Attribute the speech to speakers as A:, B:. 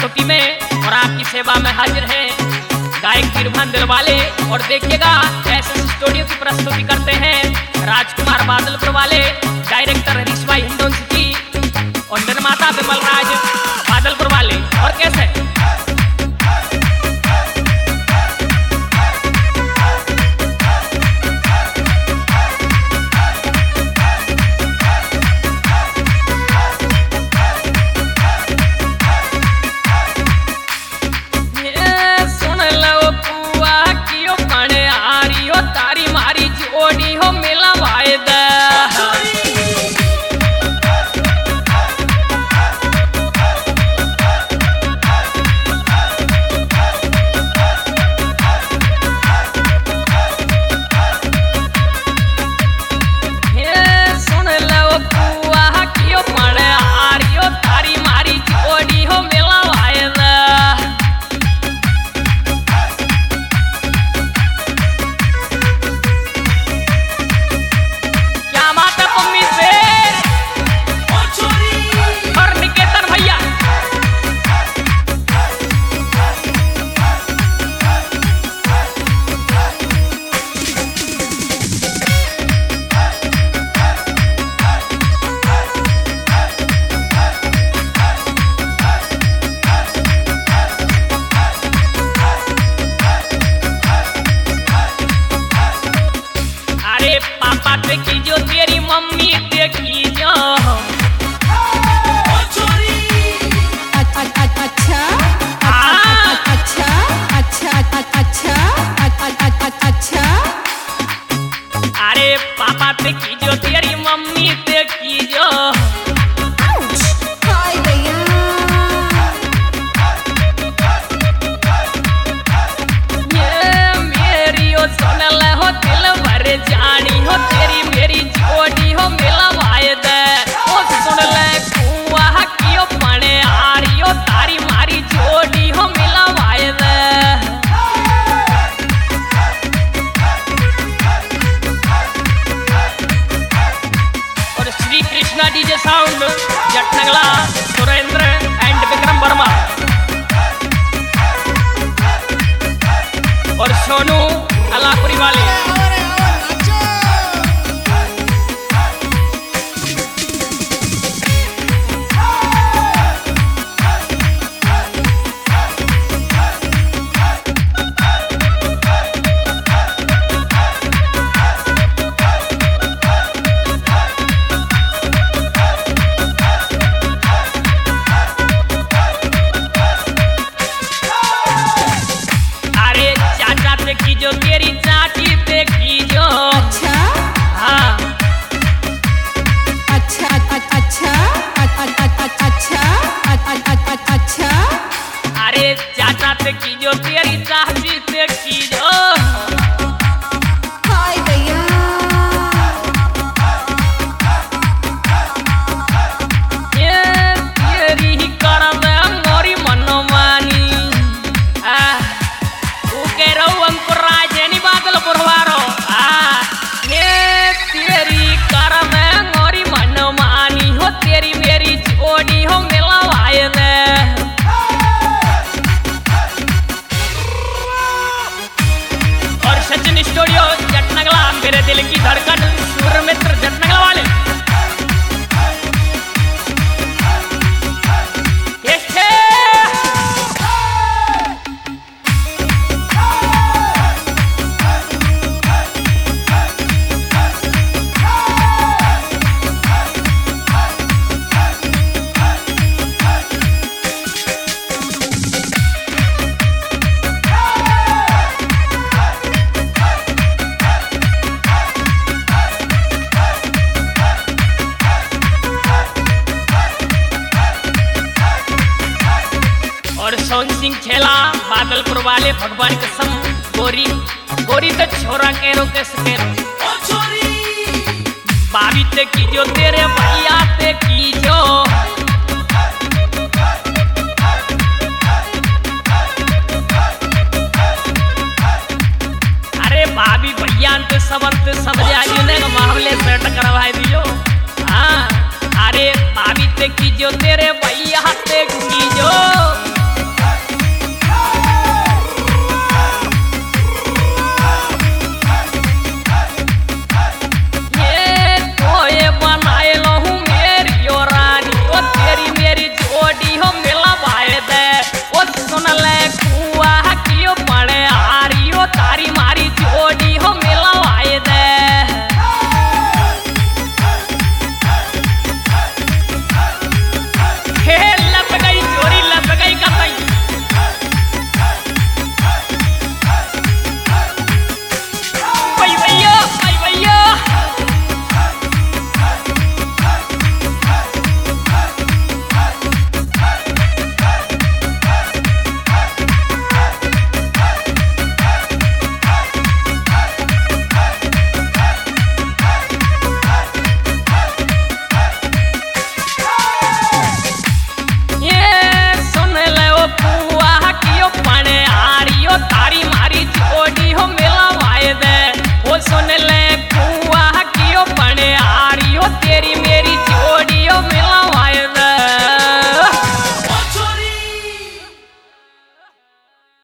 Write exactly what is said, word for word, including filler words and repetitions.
A: प्रस्तुति में और आपकी सेवा में हाजिर है गायक वीरभान दिलवाले। और देखिएगा ऐसे स्टूडियो की प्रस्तुति करते हैं राजकुमार बादलपुर वाले, डायरेक्टर हरीश भाई हिंडोन सिटी और निर्माता विमल राज बादलपुर वाले। और कैसे देखी जो तेरी मम्मी देखी जो
B: अच्छा अच्छा अच्छा अच्छा।
A: अरे पापा देखी जो तेरी मम्मी देखी जो ये मेरी ओ सोनल हो दिल भर जानी हो तेरी मेरी जोड़ी हो मिला वायद ओ सुन ले कुआ कियो पने आ रही हो तारी मारी जोड़ी हो मिला वायद। और Shri Krishna DJ sound Jatnagla Surendra and Vikram Verma और सोनू अलापुरी वाले। देखी जो तेरी चाची देखी जो
B: अच्छा
A: हाँ
B: अच्छा अच्छा अच्छा अच्छा।
A: अरे चाचा देखी जो तेरी चाची देखी जो
B: हाय भैया
A: ये तेरी ही करम मोरी मनोमानी आ अंकुर राजनी बादलपुर वारो आ ये तेरी करम मोरी मनमानी हो तेरी मेरी जोड़ी हो मिला वायद। और सचिन स्टूडियो जटनगला मेरे दिल की धड़कन सूर्य मित्र जटनगला वाले। और सोन सिंह खेला बादलपुर वाले भगवान कसम गोरी गोरी तो छोरा के रोके सके बाबी ते की जो तेरे भैया ते की जो अरे भाभी भैया तो सबंत सब जाइयो ने मामले सेट करवाए दियो। हाँ अरे भाभी ते की जो तेरे भैया ते की जो